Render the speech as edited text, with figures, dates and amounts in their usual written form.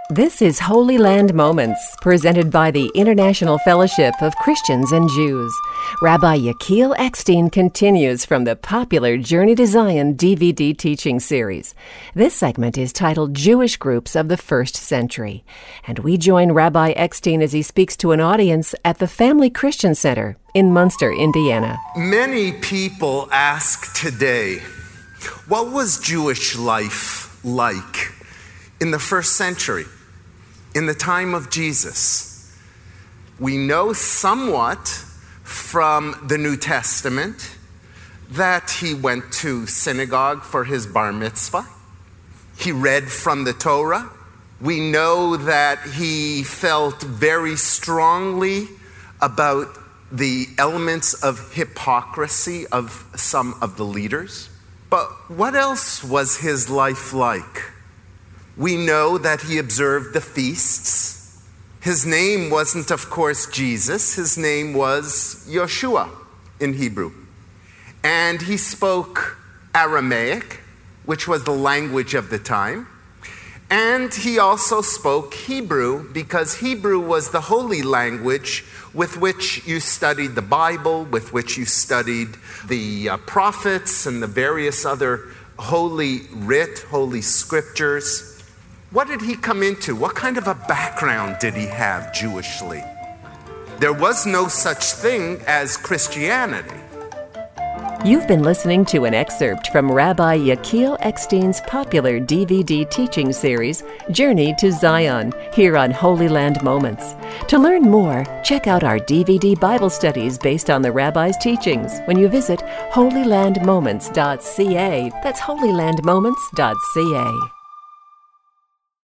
This is Holy Land Moments, presented by the International Fellowship of Christians and Jews. Rabbi Yechiel Eckstein continues from the popular Journey to Zion DVD teaching series. This segment is titled Jewish Groups of the First Century. And we join Rabbi Eckstein as he speaks to an audience at the Family Christian Center in Munster, Indiana. Many people ask today, what was Jewish life like in the first century? In the time of Jesus? We know somewhat from the New Testament that he went to synagogue for his bar mitzvah. He read from the Torah. We know that he felt very strongly about the elements of hypocrisy of some of the leaders. But what else was his life like? We know that he observed the feasts. His name wasn't, of course, Jesus. His name was Yeshua in Hebrew. And he spoke Aramaic, which was the language of the time. And he also spoke Hebrew, because Hebrew was the holy language with which you studied the Bible, with which you studied the prophets and the various other holy writ, holy scriptures. What did he come into? What kind of a background did he have Jewishly? There was no such thing as Christianity. You've been listening to an excerpt from Rabbi Yechiel Eckstein's popular DVD teaching series, Journey to Zion, here on Holy Land Moments. To learn more, check out our DVD Bible studies based on the Rabbi's teachings when you visit holylandmoments.ca. That's holylandmoments.ca.